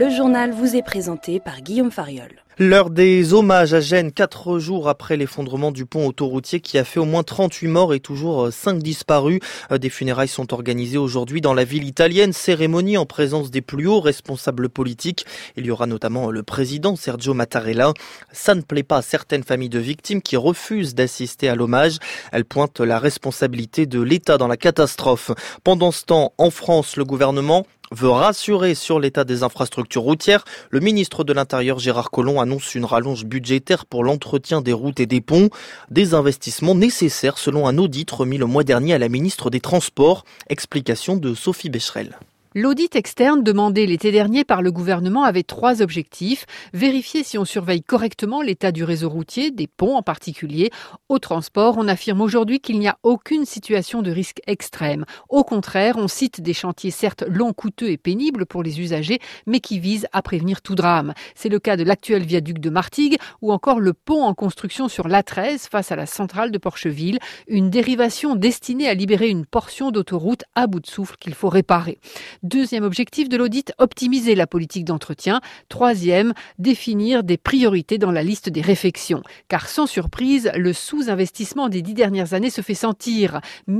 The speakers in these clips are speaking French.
Le journal vous est présenté par Guillaume Fariol. L'heure des hommages à Gênes, 4 jours après l'effondrement du pont autoroutier qui a fait au moins 38 morts et toujours 5 disparus. Des funérailles sont organisées aujourd'hui dans la ville italienne, cérémonie en présence des plus hauts responsables politiques. Il y aura notamment le président Sergio Mattarella. Ça ne plaît pas à certaines familles de victimes qui refusent d'assister à l'hommage. Elles pointent la responsabilité de l'État dans la catastrophe. Pendant ce temps, en France, le gouvernement veut rassurer sur l'état des infrastructures routières. Le ministre de l'Intérieur Gérard Collomb annonce une rallonge budgétaire pour l'entretien des routes et des ponts. Des investissements nécessaires selon un audit remis le mois dernier à la ministre des Transports. Explication de Sophie Becherel. L'audit externe demandé l'été dernier par le gouvernement avait 3 objectifs. Vérifier si on surveille correctement l'état du réseau routier, des ponts en particulier. Au transport, on affirme aujourd'hui qu'il n'y a aucune situation de risque extrême. Au contraire, on cite des chantiers certes longs, coûteux et pénibles pour les usagers, mais qui visent à prévenir tout drame. C'est le cas de l'actuel viaduc de Martigues ou encore le pont en construction sur l'A13 face à la centrale de Porcheville. Une dérivation destinée à libérer une portion d'autoroute à bout de souffle qu'il faut réparer. Deuxième objectif de l'audit, optimiser la politique d'entretien. Troisième, définir des priorités dans la liste des réfections. Car sans surprise, le sous-investissement des 10 dernières années se fait sentir.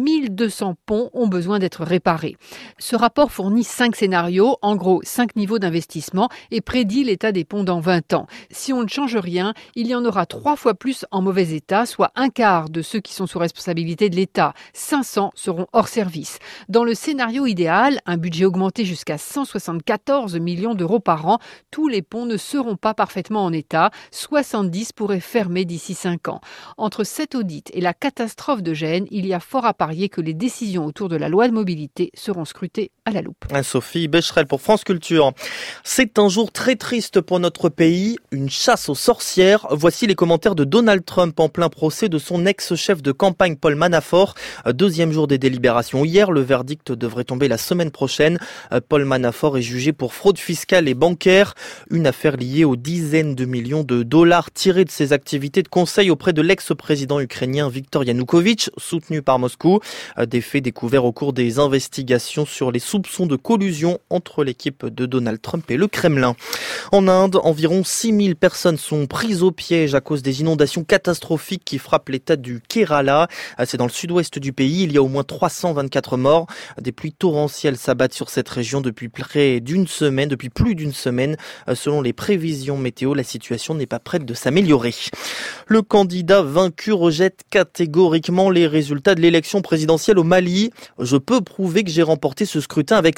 1200 ponts ont besoin d'être réparés. Ce rapport fournit 5 scénarios, en gros 5 niveaux d'investissement et prédit l'état des ponts dans 20 ans. Si on ne change rien, il y en aura 3 fois plus en mauvais état, soit un quart de ceux qui sont sous responsabilité de l'État. 500 seront hors service. Dans le scénario idéal, un budget augmenté jusqu'à 174 millions d'euros par an, tous les ponts ne seront pas parfaitement en état. 70 pourraient fermer d'ici 5 ans. Entre cet audit et la catastrophe de Gênes, il y a fort à parier que les décisions autour de la loi de mobilité seront scrutées à la loupe. Sophie Becherel pour France Culture. C'est un jour très triste pour notre pays, une chasse aux sorcières. Voici les commentaires de Donald Trump en plein procès de son ex-chef de campagne Paul Manafort. Deuxième jour des délibérations hier, le verdict devrait tomber la semaine prochaine. Paul Manafort est jugé pour fraude fiscale et bancaire, une affaire liée aux dizaines de millions de dollars tirés de ses activités de conseil auprès de l'ex-président ukrainien Viktor Yanukovych, soutenu par Moscou. Des faits découverts au cours des investigations sur les soupçons de collusion entre l'équipe de Donald Trump et le Kremlin. En Inde, environ 6000 personnes sont prises au piège à cause des inondations catastrophiques qui frappent l'état du Kerala. C'est dans le sud-ouest du pays. Il y a au moins 324 morts. Des pluies torrentielles s'abattent sur cette région depuis plus d'une semaine. Selon les prévisions météo, la situation n'est pas prête de s'améliorer. Le candidat vaincu rejette catégoriquement les résultats de l'élection présidentielle au Mali. Je peux prouver que j'ai remporté ce scrutin avec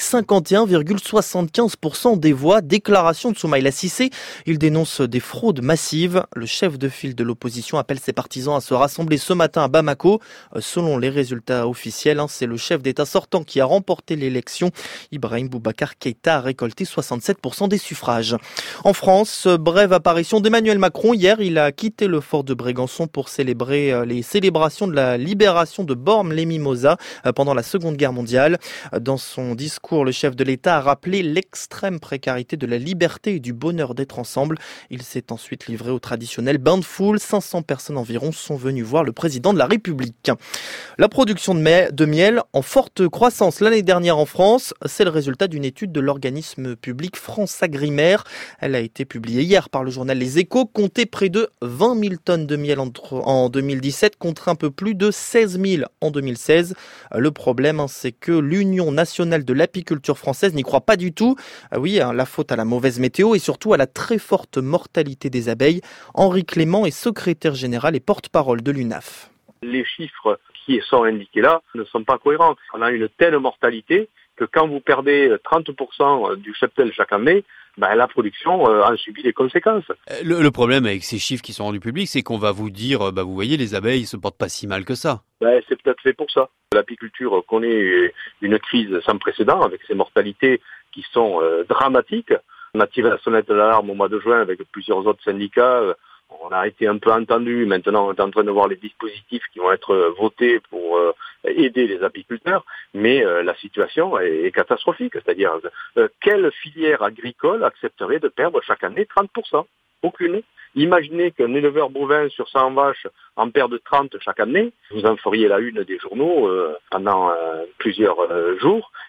51,75% des voix. Déclaration de Soumaïla Cissé. Il dénonce des fraudes massives. Le chef de file de l'opposition appelle ses partisans à se rassembler ce matin à Bamako. Selon les résultats officiels, c'est le chef d'État sortant qui a remporté l'élection. Ibrahim Boubacar Keïta a récolté 67% des suffrages. En France, brève apparition d'Emmanuel Macron. Hier, il a quitté le fort de Brégançon pour célébrer les célébrations de la libération de Bormes-les-Mimosas pendant la Seconde Guerre mondiale. Dans son discours, le chef de l'État a rappelé l'extrême précarité de la liberté et du bonheur d'être ensemble. Il s'est ensuite livré au traditionnel bain de foule. 500 personnes environ sont venues voir le président de la République. La production de miel en forte croissance l'année dernière en France, c'est le résultat d'une étude de l'organisme public France Agrimaire. Elle a été publiée hier par le journal Les Échos. Comptait près de 20 000 tonnes de miel en 2017 contre un peu plus de 16 000 en 2016. Le problème, c'est que l'Union nationale de l'apiculture française n'y croit pas du tout. Oui, la faute à la mauvaise météo et surtout à la très forte mortalité des abeilles. Henri Clément est secrétaire général et porte-parole de l'UNAF. Les chiffres qui sont indiqués là ne sont pas cohérents. On a une telle mortalité que quand vous perdez 30% du cheptel chaque année, la production en subit les conséquences. Le problème avec ces chiffres qui sont rendus publics, c'est qu'on va vous dire, vous voyez, les abeilles ne se portent pas si mal que ça. C'est peut-être fait pour ça. L'apiculture connaît une crise sans précédent avec ces mortalités qui sont dramatiques. On a tiré la sonnette d'alarme au mois de juin avec plusieurs autres syndicats. On a été un peu entendu. Maintenant, on est en train de voir les dispositifs qui vont être votés pour aider les apiculteurs. Mais la situation est catastrophique. C'est-à-dire, quelle filière agricole accepterait de perdre chaque année 30%? Aucune. Imaginez qu'un éleveur bovin sur 100 vaches en perde 30 chaque année. Vous en feriez la une des journaux pendant plusieurs jours.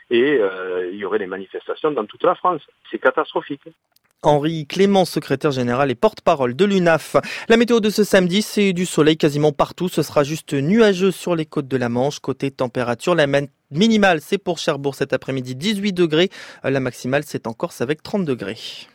et il y aurait des manifestations dans toute la France. C'est catastrophique. Henri Clément, secrétaire général et porte-parole de l'UNAF. La météo de ce samedi, c'est du soleil quasiment partout. Ce sera juste nuageux sur les côtes de la Manche. Côté température, la minimale, c'est pour Cherbourg cet après-midi 18 degrés. La maximale, c'est en Corse avec 30 degrés.